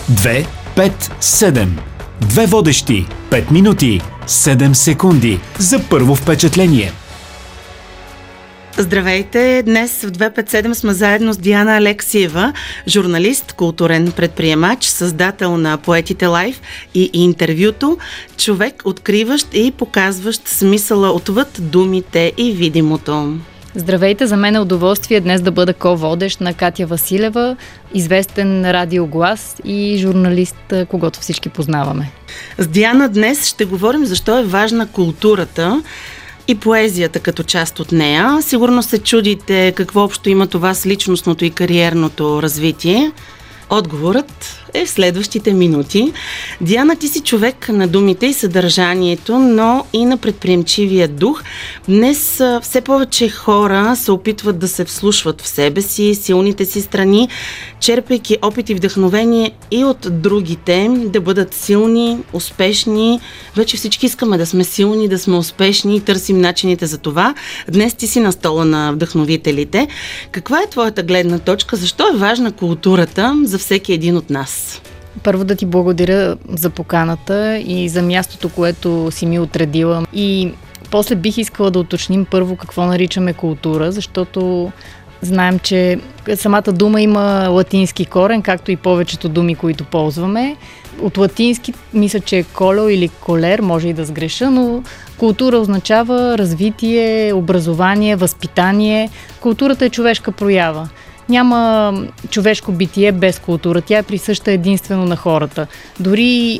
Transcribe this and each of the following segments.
2, 5, 7. Две водещи, 5 минути, 7 секунди за първо впечатление. Здравейте! Днес в 257 сме заедно с Диана Алексиева, журналист, културен предприемач, създател на Поетите Лайф и интервюто, човек, откриващ и показващ смисъла отвъд думите и видимото. Здравейте, за мен е удоволствие днес да бъда ко-водещ на Катя Василева, известен радиоглас и журналист, когото всички познаваме. С Диана днес ще говорим защо е важна културата и поезията като част от нея. Сигурно се чудите какво общо има това с личностното и кариерното развитие. Отговорът е в следващите минути. Диана, ти си човек на думите и съдържанието, но и на предприемчивия дух. Днес все повече хора се опитват да се вслушват в себе си, силните си страни, черпейки опит и вдъхновение и от другите, да бъдат силни, успешни. Вече всички искаме да сме силни, да сме успешни и търсим начините за това. Днес ти си на стола на вдъхновителите. Каква е твоята гледна точка? Защо е важна културата за всеки един от нас? Първо да ти благодаря за поканата и за мястото, което си ми отредила. И после бих искала да уточним първо какво наричаме култура, защото знаем, че самата дума има латински корен, както и повечето думи, които ползваме. От латински мисля, че е коло или колер, може и да сгреша, но култура означава развитие, образование, възпитание. Културата е човешка проява. Няма човешко битие без култура. Тя е присъща единствено на хората. Дори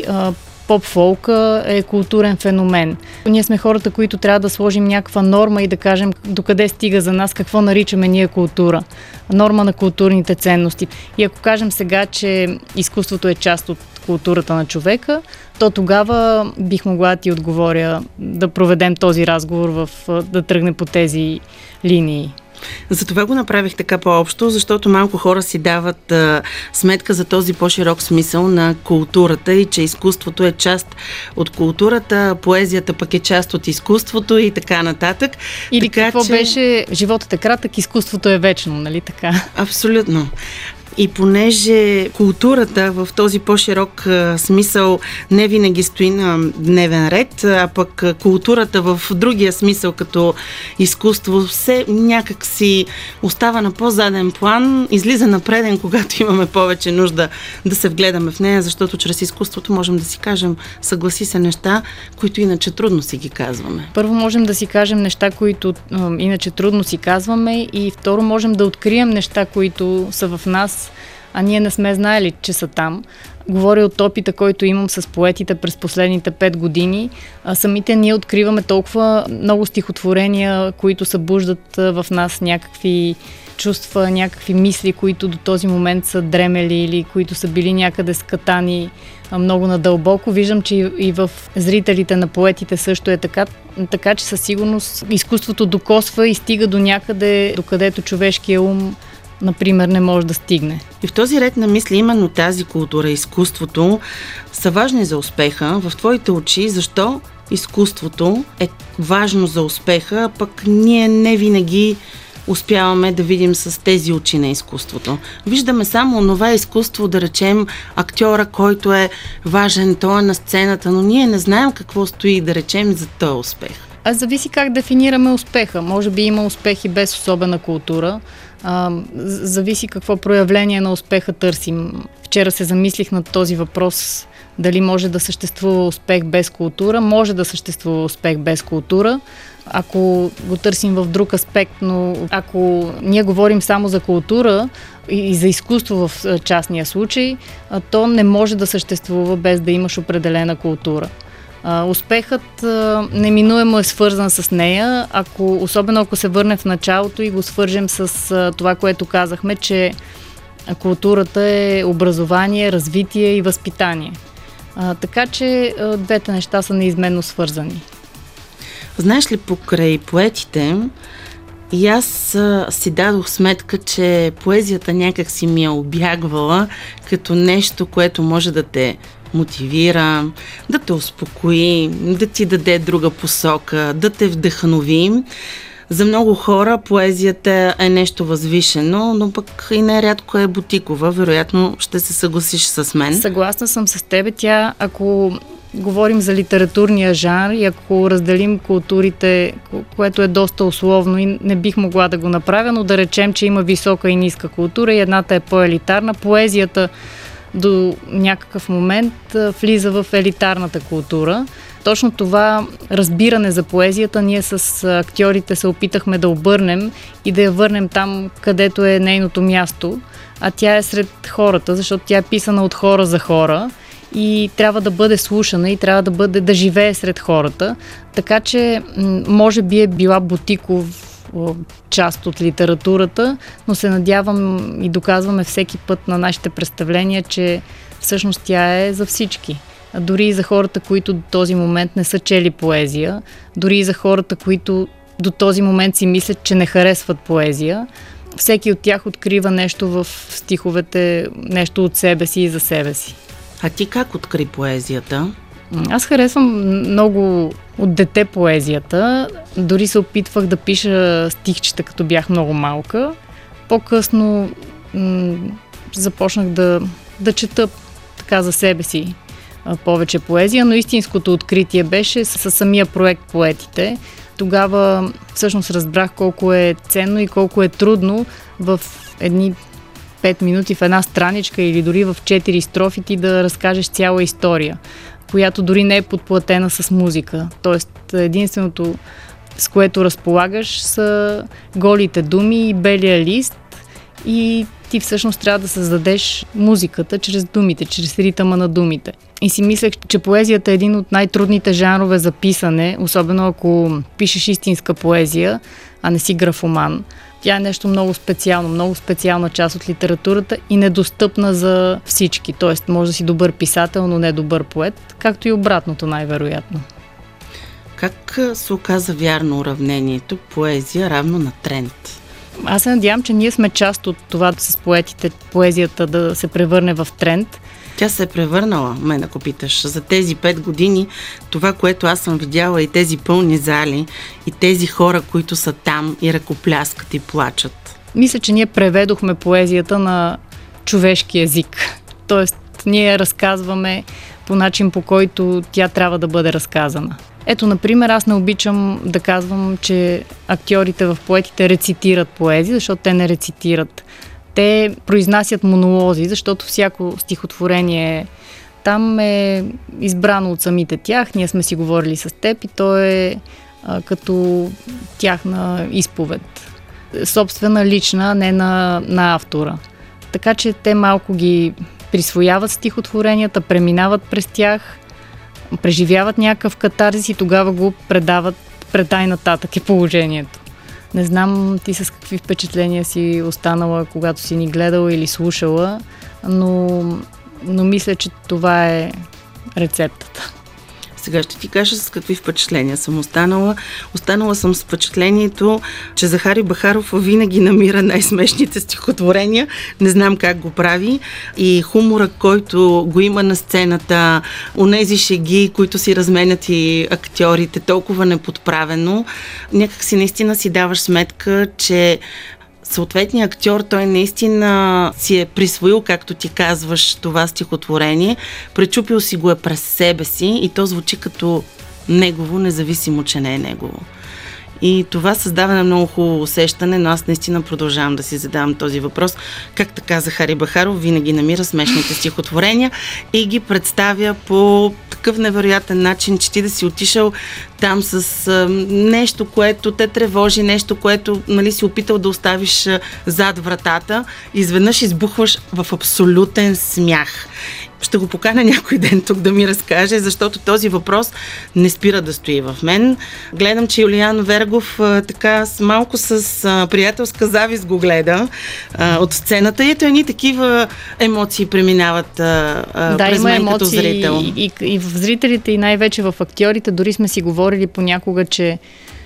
поп-фолка е културен феномен. Ние сме хората, които трябва да сложим някаква норма и да кажем докъде стига за нас, какво наричаме ние култура. Норма на културните ценности. И ако кажем сега, че изкуството е част от културата на човека, то тогава бих могла да ти отговоря да проведем този разговор, да тръгне по тези линии. Затова го направих така по-общо, защото малко хора си дават сметка за този по-широк смисъл на културата и че изкуството е част от културата, поезията пък е част от изкуството и така нататък. Или така, какво беше животът е кратък, изкуството е вечно, нали така? Абсолютно. И понеже културата в този по-широк смисъл не винаги стои на дневен ред, а пък културата в другия смисъл като изкуство все някак си остава на по-заден план, излиза на преден, когато имаме повече нужда да се вгледаме в нея, защото чрез изкуството можем да си кажем съгласи се неща, които иначе трудно си ги казваме. Първо можем да си кажем неща, които иначе трудно си казваме, и второ можем да открием неща, които са в нас, а ние не сме знаели, че са там. Говоря от опита, който имам с поетите през последните 5 години. Самите ние откриваме толкова много стихотворения, които събуждат в нас някакви чувства, някакви мисли, които до този момент са дремели или които са били някъде скатани много надълбоко. Виждам, че и в зрителите на поетите също е така, че със сигурност изкуството докосва и стига до някъде, докъдето човешкия ум, например, не може да стигне. И в този ред на мисли именно тази култура, изкуството са важни за успеха. В твоите очи защо изкуството е важно за успеха, а пък ние не винаги успяваме да видим с тези очи на изкуството. Виждаме само онова изкуство, да речем, актьора, който е важен, той е на сцената, но ние не знаем какво стои, да речем, за този успех. Зависи как дефинираме успеха. Може би има успехи без особена култура. Зависи какво проявление на успеха търсим. Вчера се замислих над този въпрос. Дали може да съществува успех без култура? Може да съществува успех без култура, ако го търсим в друг аспект, но ако ние говорим само за култура и за изкуство в частния случай, то не може да съществува без да имаш определена култура. Успехът неминуемо е свързан с нея, особено ако се върнем в началото и го свържем с това, което казахме, че културата е образование, развитие и възпитание. Така че двете неща са неизменно свързани. Знаеш ли, покрай поетите, и аз си дадох сметка, че поезията някак си ми е обягвала като нещо, което може да те мотивира, да те успокои, да ти даде друга посока, да те вдъхнови. За много хора поезията е нещо възвишено, но пък и нерядко е бутикова. Вероятно ще се съгласиш с мен. Съгласна съм с тебе. Тя, ако говорим за литературния жанр и ако разделим културите, което е доста условно и не бих могла да го направя, но да речем, че има висока и ниска култура и едната е по-елитарна. Поезията до някакъв момент влиза в елитарната култура. Точно това разбиране за поезията ние с актьорите се опитахме да обърнем и да я върнем там, където е нейното място, а тя е сред хората, защото тя е писана от хора за хора и трябва да бъде слушана и трябва да живее сред хората. Така че може би е била бутиков част от литературата, но се надявам и доказваме всеки път на нашите представления, че всъщност тя е за всички. Дори и за хората, които до този момент не са чели поезия, дори и за хората, които до този момент си мислят, че не харесват поезия, всеки от тях открива нещо в стиховете, нещо от себе си и за себе си. А ти как откри поезията? Аз харесвам много от дете поезията. Дори се опитвах да пиша стихчета, като бях много малка. По-късно започнах да чета така за себе си повече поезия, но истинското откритие беше със самия проект Поетите. Тогава всъщност разбрах колко е ценно и колко е трудно в едни 5 минути в една страничка или дори в 4 строфи ти да разкажеш цяла история, която дори не е подплатена с музика. Тоест единственото, с което разполагаш, са голите думи и белия лист и ти всъщност трябва да създадеш музиката чрез думите, чрез ритъма на думите. И си мислех, че поезията е един от най-трудните жанрове за писане, особено ако пишеш истинска поезия, а не си графоман. Тя е нещо много специално, много специална част от литературата и недостъпна за всички. Тоест, може да си добър писател, но не добър поет, както и обратното най-вероятно. Как се оказа вярно уравнението поезия равно на тренд? Аз се надявам, че ние сме част от това с поетите, поезията да се превърне в тренд. Тя се е превърнала, мен ако питаш. За тези 5 години това, което аз съм видяла и тези пълни зали, и тези хора, които са там и ръкопляскат и плачат. Мисля, че ние преведохме поезията на човешки език. Тоест, ние разказваме по начин, по който тя трябва да бъде разказана. Ето, например, аз не обичам да казвам, че актьорите в Поетите рецитират поезия, защото те не рецитират. Те произнасят монолози, защото всяко стихотворение там е избрано от самите тях. Ние сме си говорили с теб и то е като тяхна изповед. Собствена, лична, не на автора. Така че те малко ги присвояват стихотворенията, преминават през тях, преживяват някакъв катарзис и тогава го предай нататък е положението. Не знам ти с какви впечатления си останала, когато си ни гледала или слушала, но мисля, че това е рецептата. Сега ще ти кажа с какви впечатления съм останала. Останала съм с впечатлението, че Захари Бахаров винаги намира най-смешните стихотворения. Не знам как го прави. И хумора, който го има на сцената, онези шеги, които си разменят и актьорите, толкова неподправено. Някак си наистина си даваш сметка, че съответният актьор, той наистина си е присвоил, както ти казваш, това стихотворение, пречупил си го е през себе си и то звучи като негово, независимо, че не е негово. И това създава на много хубаво усещане, но аз наистина продължавам да си задавам този въпрос. Как така Захари Бахаров винаги намира смешните стихотворения и ги представя по такъв невероятен начин, че ти да си отишъл там с нещо, което те тревожи, нещо, което си опитал да оставиш зад вратата, изведнъж избухваш в абсолютен смях. Ще го поканя някой ден тук да ми разкаже, защото този въпрос не спира да стои в мен. Гледам, че Юлиан Вергов така малко с приятелска завист го гледа от сцената и ето едни такива емоции преминават през мен като зрител. И в зрителите, и най-вече в актьорите, дори сме си говорили понякога, че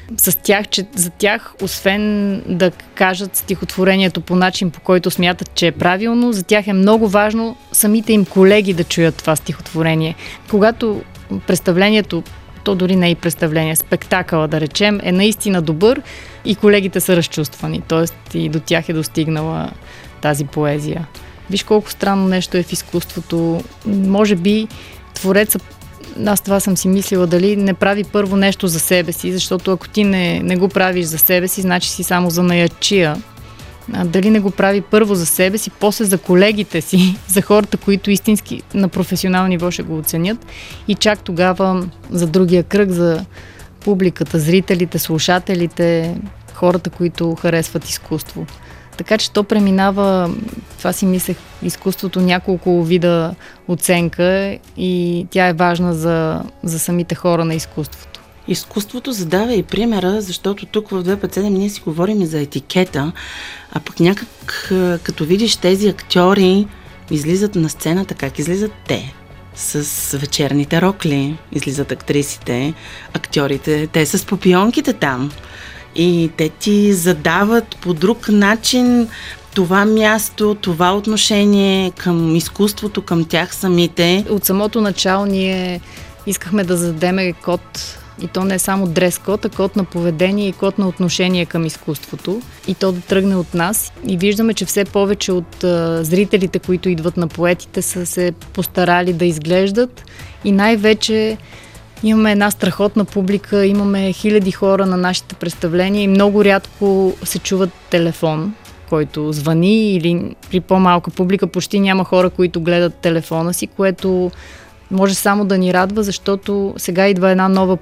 за тях, освен да кажат стихотворението по начин, по който смятат, че е правилно, за тях е много важно самите им колеги да чуят това стихотворение. Когато представлението то дори не е и представление, спектакъла, да речем, е наистина добър и колегите са разчувствани, т.е. и до тях е достигнала тази поезия. Виж колко странно нещо е в изкуството. Може би твореца, аз това съм си мислила, дали не прави първо нещо за себе си, защото ако ти не го правиш за себе си, значи си само за наячия. Дали не го прави първо за себе си, после за колегите си, за хората, които истински на професионално ниво ще го оценят и чак тогава за другия кръг, за публиката, зрителите, слушателите, хората, които харесват изкуство. Така че то преминава, това си мислех, изкуството няколко вида оценка и тя е важна за самите хора на изкуството. Изкуството задава и примера, защото тук в 257 ние си говорим и за етикета, а пък някак като видиш тези актьори излизат на сцената, как излизат те? С вечерните рокли излизат актрисите, актьорите, те с попионките там. И те ти задават по друг начин това място, това отношение към изкуството, към тях самите. От самото начало ние искахме да зададем код, и то не е само дрес-код, а код на поведение и код на отношение към изкуството. И то да тръгне от нас. И виждаме, че все повече от зрителите, които идват на поетите, са се постарали да изглеждат. И най-вече имаме една страхотна публика, имаме хиляди хора на нашите представления и много рядко се чуват телефон, който звъни, или при по-малка публика почти няма хора, които гледат телефона си, което може само да ни радва, защото сега идва една нова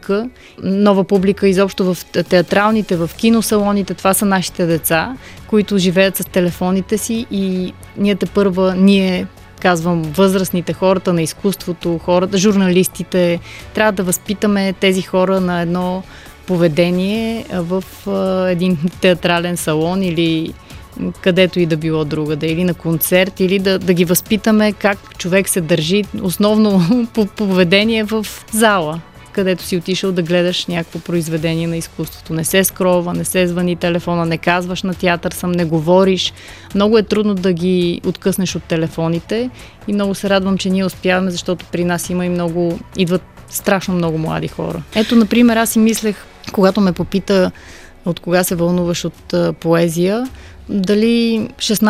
публика изобщо в театралните, в киносалоните, това са нашите деца, които живеят с телефоните си и ние казвам, възрастните, хората на изкуството, журналистите, трябва да възпитаме тези хора на едно поведение в един театрален салон или където и да било другаде, или на концерт, или да ги възпитаме как човек се държи, основно по поведение в зала, където си отишъл да гледаш някакво произведение на изкуството. Не се скролва, не се звъни телефона, не казваш на театър съм, не говориш. Много е трудно да ги откъснеш от телефоните и много се радвам, че ние успяваме, защото при нас идват страшно много млади хора. Ето, например, аз си мислех, когато ме попита от кога се вълнуваш от поезия, дали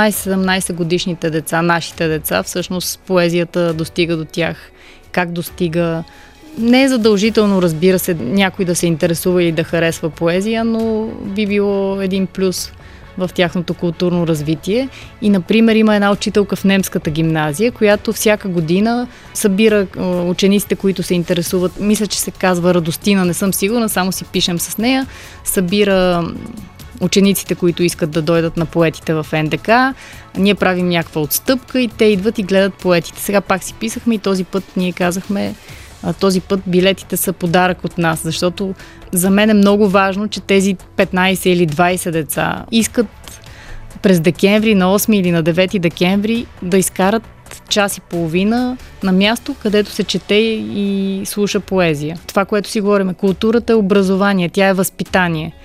16-17 годишните деца, нашите деца, всъщност поезията достига до тях. Как достига? Не е задължително, разбира се, някой да се интересува или да харесва поезия, но би било един плюс в тяхното културно развитие. И, например, има една учителка в немската гимназия, която всяка година събира учениците, които се интересуват. Мисля, че се казва Радостина, не съм сигурна, само си пишем с нея. Събира учениците, които искат да дойдат на поетите в НДК. Ние правим някаква отстъпка и те идват и гледат поетите. Сега пак си писахме и този път ние казахме, този път билетите са подарък от нас, защото за мен е много важно, че тези 15 или 20 деца искат през декември, на 8 или на 9 декември да изкарат час и половина на място, където се чете и слуша поезия. Това, което си говорим, културата е образование, тя е възпитание.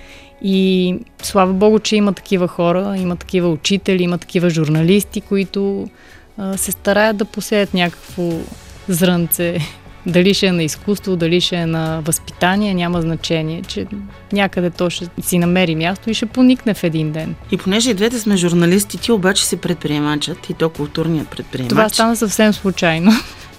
И слава Богу, че има такива хора, има такива учители, има такива журналисти, които се стараят да посеят някакво зрънце. Дали ще е на изкуство, дали ще е на възпитание, няма значение, че някъде то ще си намери място и ще поникне в един ден. И понеже и двете сме журналисти, ти обаче си предприемачът и то културният предприемач. Това стана съвсем случайно.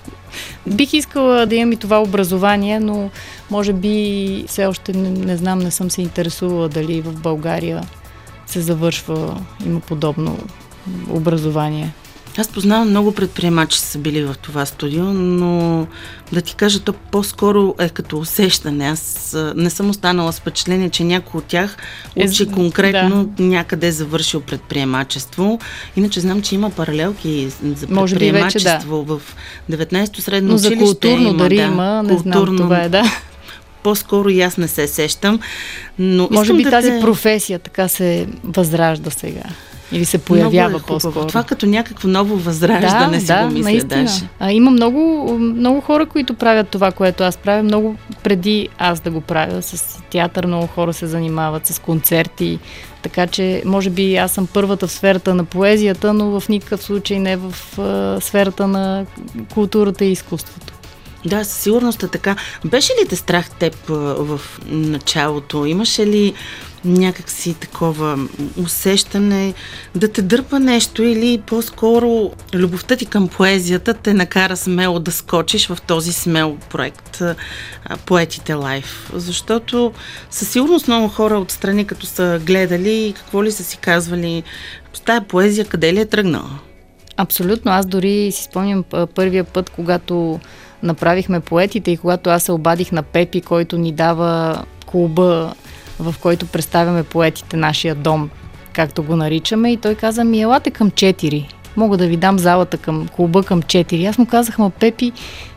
Бих искала да имам и това образование, но може би все още не знам, не съм се интересувала дали в България се завършва, има подобно образование. Аз познавам много предприемачи, са били в това студио, но да ти кажа, то по-скоро е като усещане. Аз не съм останала с впечатление, че някой от тях учи конкретно някъде е завършил предприемачество. Иначе знам, че има паралелки за предприемачество в 19-то средно училище. Но за културно дали има, не знам, това е, да. По-скоро и аз не се сещам. Но може би тази професия така се възражда сега. Или се появява по-скоро. Това като някакво ново възраждане си го мисля наистина. Даже. Има много хора, които правят това, което аз правя. Много преди аз да го правя с театър, много хора се занимават с концерти. Така че, може би аз съм първата в сферата на поезията, но в никакъв случай не в сферата на културата и изкуството. Да, със сигурност е така. Беше ли те страх теб в началото? Имаше ли някакси такова усещане да те дърпа нещо или по-скоро любовта ти към поезията те накара смело да скочиш в този смел проект Поетите Лайф? Защото със сигурност много хора отстрани, като са гледали, какво ли са си казвали, с тая поезия къде ли е тръгнала? Абсолютно. Аз дори си спомням първия път, когато направихме Поетите и когато аз се обадих на Пепи, който ни дава клуба, в който представяме поетите, нашия дом, както го наричаме, и той каза ми, елате към 4. Мога да ви дам залата към клуба към 4. Аз му казах, Пепи,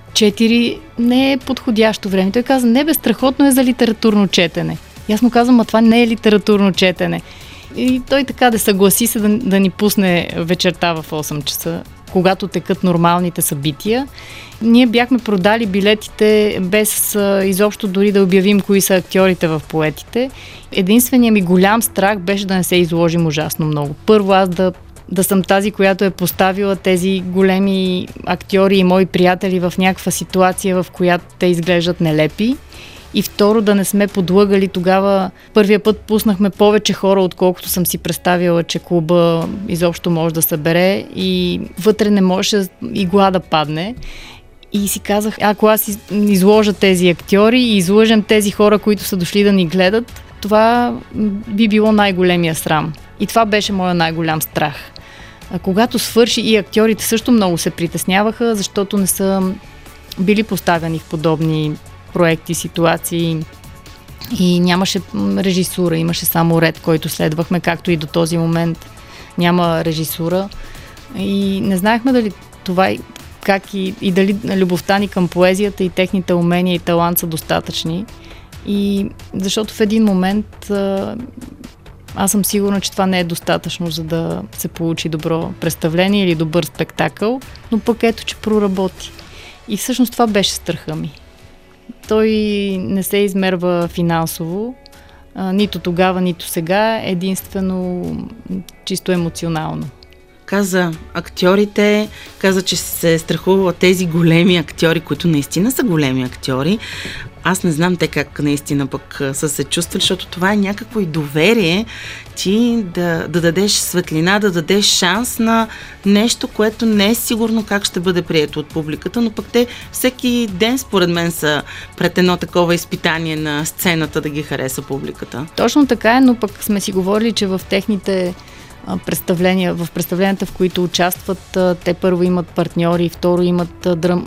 4 не е подходящо време. Той каза, не бе, страхотно е за литературно четене. И аз му казвам, това не е литературно четене. И той така да съгласи се да ни пусне вечерта в 8 часа, когато текат нормалните събития. Ние бяхме продали билетите без изобщо дори да обявим кои са актьорите в Поетите. Единственият ми голям страх беше да не се изложим ужасно много. Първо, аз да съм тази, която е поставила тези големи актьори и мои приятели в някаква ситуация, в която те изглеждат нелепи. И второ, да не сме подлъгали тогава. Първия път пуснахме повече хора, отколкото съм си представила, че клуба изобщо може да събере и вътре не можеше игла да падне. И си казах, ако аз изложа тези актьори и излъжем тези хора, които са дошли да ни гледат, това би било най-големия срам. И това беше моя най-голям страх. А когато свърши, и актьорите също много се притесняваха, защото не са били поставени в подобни проекти, ситуации и нямаше режисура, имаше само ред, който следвахме, както и до този момент няма режисура. И не знаехме дали това как и дали любовта ни към поезията и техните умения и талант са достатъчни. И защото в един момент аз съм сигурна, че това не е достатъчно, за да се получи добро представление или добър спектакъл, но пък ето, че проработи. И всъщност това беше страха ми. Той не се измерва финансово, нито тогава, нито сега, единствено чисто емоционално. Каза актьорите, каза, че се страхува тези големи актьори, които наистина са големи актьори. Аз не знам те как наистина пък са се чувствали, защото това е някакво и доверие ти да дадеш светлина, да дадеш шанс на нещо, което не е сигурно как ще бъде прието от публиката, но пък те всеки ден според мен са пред едно такова изпитание на сцената да ги хареса публиката. Точно така е, но пък сме си говорили, че в техните представления, в представленията, в които участват, те първо имат партньори, второ имат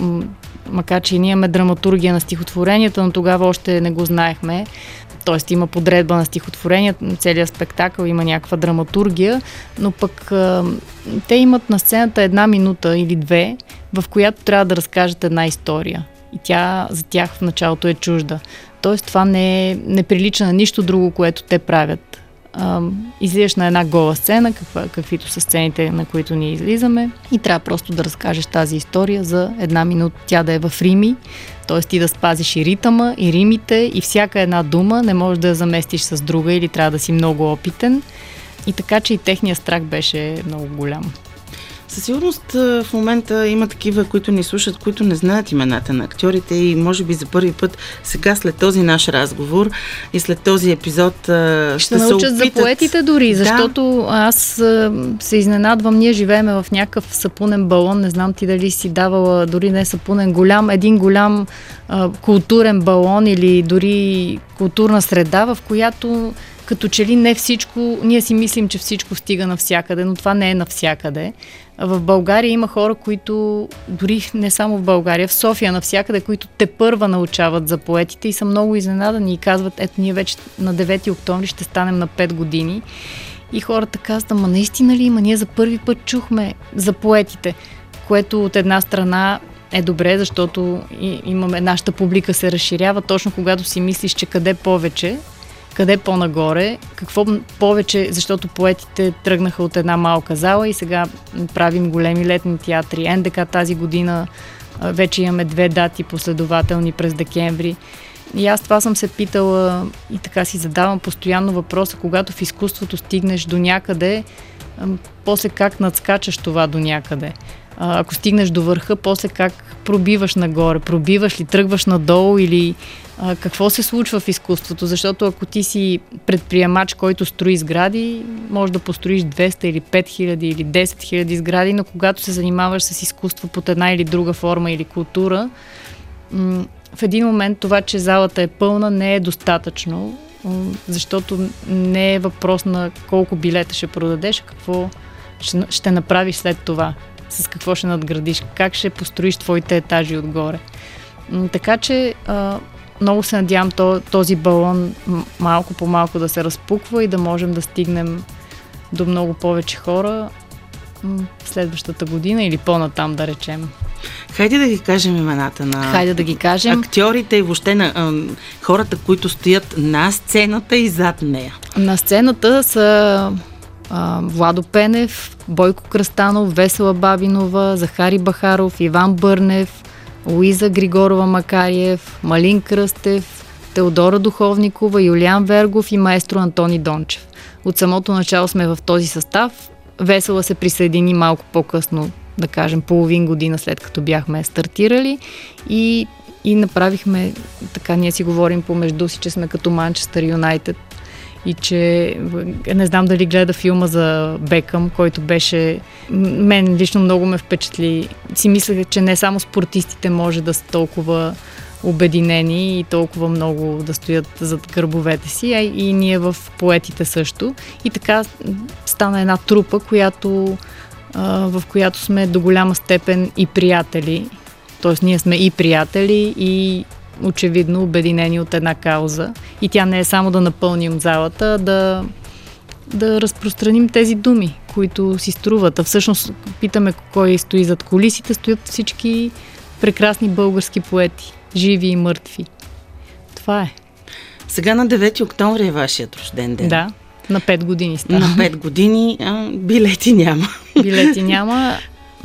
макар че ние имаме драматургия на стихотворенията, но тогава още не го знаехме. Тоест има подредба на стихотворенията, целият спектакъл има някаква драматургия, но пък те имат на сцената 1 минута или 2, в която трябва да разкажат една история. И тя за тях в началото е чужда. Тоест това не прилича на нищо друго, което те правят. Излизаш на една гола сцена, каквито са сцените, на които ние излизаме, и трябва просто да разкажеш тази история за 1 минута. Тя да е в рими, т.е. ти да спазиш и ритъма, и римите, и всяка една дума не можеш да я заместиш с друга или трябва да си много опитен. И така, че и техният страх беше много голям. Със сигурност в момента има такива, които ни слушат, които не знаят имената на актьорите и може би за първи път сега след този наш разговор и след този епизод ще научат се опитат. За поетите дори, защото аз се изненадвам, ние живееме в някакъв сапунен балон, не знам ти дали си давала дори не сапунен, един голям културен балон или дори културна среда, в която като че ли не всичко, ние си мислим, че всичко стига навсякъде, но това не е навсякъде. В България има хора, които, дори не само в България, в София навсякъде, които тепърва научават за поетите и са много изненадани и казват, ето ние вече на 9 октомври ще станем на 5 години. И хората казват, ама наистина ли има? Ние за първи път чухме за поетите, което от една страна е добре, защото нашата публика се разширява точно когато си мислиш, че къде повече, къде по-нагоре, какво повече, защото поетите тръгнаха от една малка зала и сега правим големи летни театри. НДК тази година вече имаме 2 дати последователни през декември. И аз това съм се питала и така си задавам постоянно въпроса, когато в изкуството стигнеш до някъде, после как надскачаш това до някъде. ако стигнеш до върха, после как пробиваш нагоре, пробиваш ли, тръгваш надолу или какво се случва в изкуството, защото ако ти си предприемач, който строи сгради, може да построиш 200 или 5000 или 10 000 сгради, но когато се занимаваш с изкуство под една или друга форма или култура, в един момент това, че залата е пълна, не е достатъчно, защото не е въпрос на колко билета ще продадеш, какво ще направиш след това, с какво ще надградиш, как ще построиш твоите етажи отгоре. Така че много се надявам този балон малко по малко да се разпуква и да можем да стигнем до много повече хора следващата година или по-натам, да речем. Хайде да ги кажем имената на Хайде да ги кажем. Актьорите и въобще на хората, които стоят на сцената и зад нея. На сцената са Владо Пенев, Бойко Кръстанов, Весела Бабинова, Захари Бахаров, Иван Бърнев, Луиза Григорова-Макариев, Малин Кръстев, Теодора Духовникова, Юлиан Вергов и маестро Антони Дончев. От самото начало сме в този състав. Весела се присъедини малко по-късно, да кажем половин година след като бяхме стартирали и направихме, така ние си говорим помежду си, че сме като Манчестър Юнайтед и че не знам дали гледа филма за Бекъм, който беше, мен лично много ме впечатли. Си мислех, че не само спортистите може да са толкова обединени и толкова много да стоят зад гърбовете си, а и ние в поетите също. И така стана една трупа, в която сме до голяма степен и приятели. Тоест ние сме и приятели и очевидно обединени от една кауза. И тя не е само да напълним залата, да разпространим тези думи, които си струват. А всъщност питаме кой стои зад кулисите, стоят всички прекрасни български поети, живи и мъртви. Това е. Сега на 9 октомври е вашият рожден ден. Да, на 5 години става. На 5 години билети няма. Билети няма,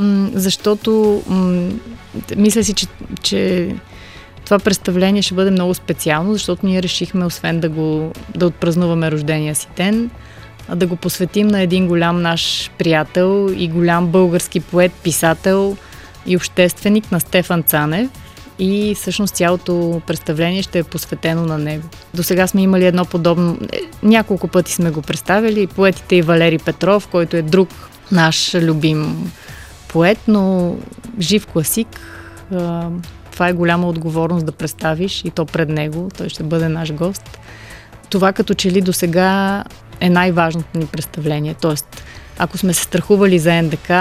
защото мисля си, че това представление ще бъде много специално, защото ние решихме, освен да отпразнуваме рождения си ден, да го посветим на един голям наш приятел и голям български поет, писател и общественик на Стефан Цанев. И всъщност цялото представление ще е посветено на него. До сега сме имали едно подобно, няколко пъти сме го представили, поетите и Валери Петров, който е друг наш любим поет, но жив класик. Това е голяма отговорност да представиш и то пред него. Той ще бъде наш гост. Това като че ли до сега е най-важното ни представление. Тоест, ако сме се страхували за НДК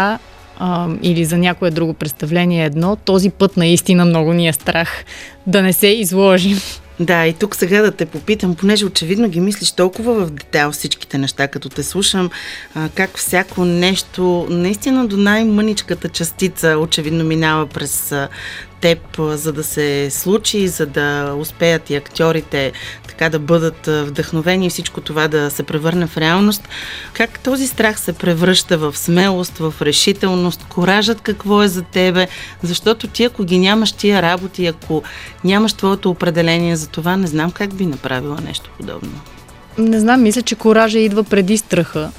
или за някое друго представление едно, този път наистина много ни е страх да не се изложим. Да, и тук сега да те попитам, понеже очевидно ги мислиш толкова в детайл всичките неща, като те слушам, как всяко нещо, наистина до най-мъничката частица, очевидно минава през теб, за да се случи, за да успеят и актьорите така да бъдат вдъхновени и всичко това да се превърне в реалност. Как този страх се превръща в смелост, в решителност, коражът какво е за тебе, защото ти ако ги нямаш тия работи, ако нямаш твоето определение за това, не знам как би направила нещо подобно. Не знам, мисля, че коража идва преди страха,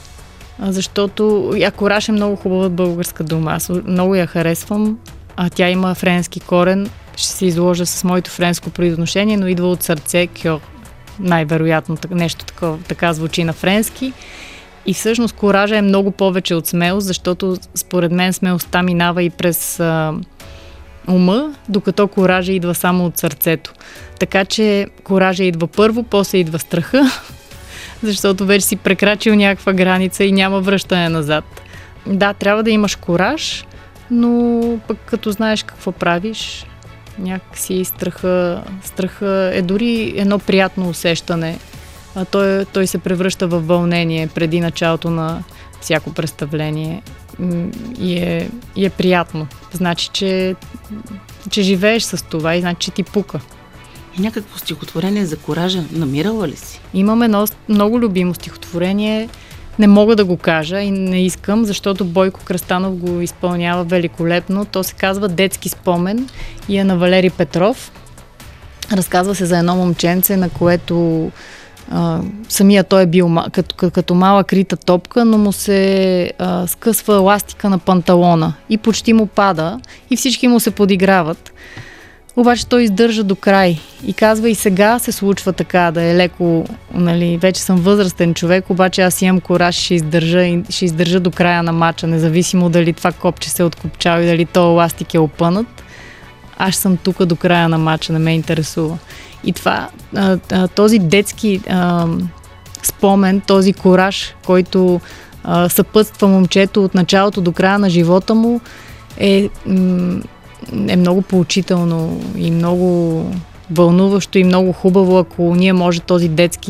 защото кораж е много хубава българска дума. Аз много я харесвам. Тя има френски корен. Ще се изложа с моето френско произношение, но идва от сърце кьор. Най-вероятно нещо такова, така звучи на френски. И всъщност коража е много повече от смелост, защото според мен смелостта минава и през ума, докато коража идва само от сърцето. Така че коража идва първо, после идва страха, защото вече си прекрачил някаква граница и няма връщане назад. Да, трябва да имаш кораж, но пък като знаеш какво правиш, някакси страха е дори едно приятно усещане. Той се превръща в вълнение преди началото на всяко представление и е приятно. Значи, че живееш с това и значи, че ти пука. Някакво стихотворение за коража намирала ли си? Имам едно много любимо стихотворение. Не мога да го кажа и не искам, защото Бойко Кръстанов го изпълнява великолепно. То се казва "Детски спомен" и е на Валери Петров. Разказва се за едно момченце, на което самия той е бил като малък рита топка, но му се скъсва еластика на панталона и почти му пада и всички му се подиграват. Обаче той издържа до край и казва, и сега се случва така, да е леко, нали, вече съм възрастен човек, обаче аз имам кураж и ще издържа до края на мача, независимо дали това копче се е откопчал и дали този еластик е опънат. Аз съм тук до края на мача, не ме интересува. И това, този детски спомен, този кураж, който съпътства момчето от началото до края на живота му, е много поучително и много вълнуващо и много хубаво, ако ние може този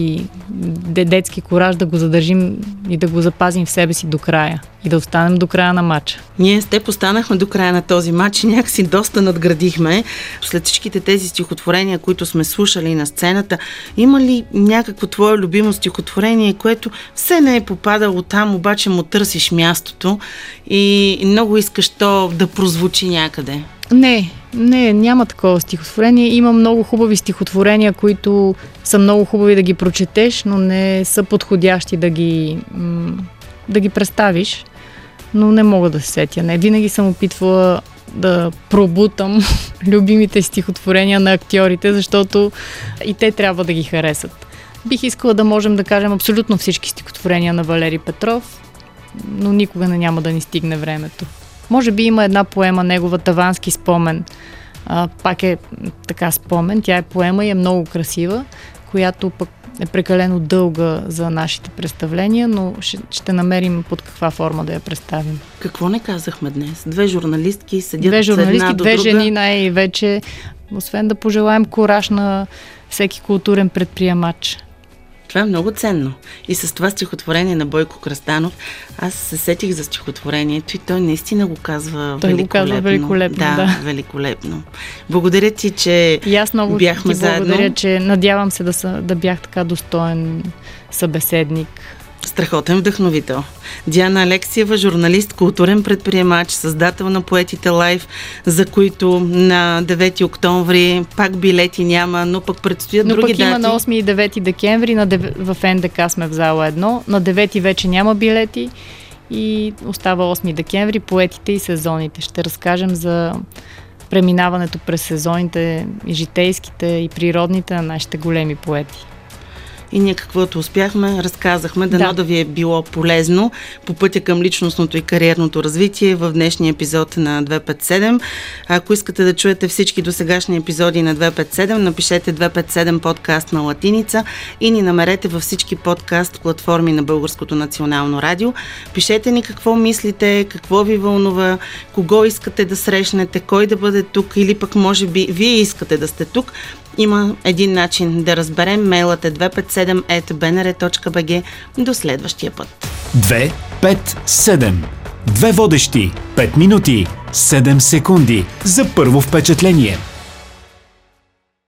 детски кураж да го задържим и да го запазим в себе си до края и да останем до края на матча. Ние с теб останахме до края на този матч и някакси доста надградихме. След всичките тези стихотворения, които сме слушали на сцената, има ли някакво твое любимо стихотворение, което все не е попадало там, обаче му търсиш мястото и много искаш то да прозвучи някъде? Не, няма такова стихотворение. Има много хубави стихотворения, които са много хубави да ги прочетеш, но не са подходящи да ги представиш. Но не мога да се сетя. Не, винаги съм опитвала да пробутам любимите стихотворения на актьорите, защото и те трябва да ги харесат. Бих искала да можем да кажем абсолютно всички стихотворения на Валери Петров, но никога няма да ни стигне времето. Може би има една поема, негова Тавански спомен. Пак е така спомен, тя е поема и е много красива, която пък е прекалено дълга за нашите представления, но ще намерим под каква форма да я представим. Какво не казахме днес? Две журналистки седят една до друга. Две жени най-вече, освен да пожелаем кураж на всеки културен предприемач. Това е много ценно. И с това стихотворение на Бойко Кръстанов, аз се сетих за стихотворението и той наистина го казва той великолепно. Го казва великолепно, да. Великолепно. Благодаря ти, че бяхме заедно. И аз много ти благодаря, че надявам се да бях така достоен събеседник. Страхотен вдъхновител. Диана Алексиева, журналист, културен предприемач, създател на Поетите Лайв, за които на 9 октомври пак билети няма, но пък предстоят други дати. Но пък има на 8 и 9 декември, в НДК сме в зала 1, на 9 вече няма билети и остава 8 декември, поетите и сезоните. Ще разкажем за преминаването през сезоните и житейските и природните на нашите големи поети. И ние каквото успяхме, разказахме, дано да ви е било полезно по пътя към личностното и кариерното развитие в днешния епизод на 257. Ако искате да чуете всички досегашни епизоди на 257, напишете 257 подкаст на латиница и ни намерете във всички подкаст платформи на Българското национално радио. Пишете ни какво мислите, какво ви вълнува, кого искате да срещнете, кой да бъде тук или пък може би вие искате да сте тук. Има един начин да разберем. Мейлът е 257@bnr.bg. До следващия път. 257. Две водещи. 5 минути. 7 секунди. За първо впечатление.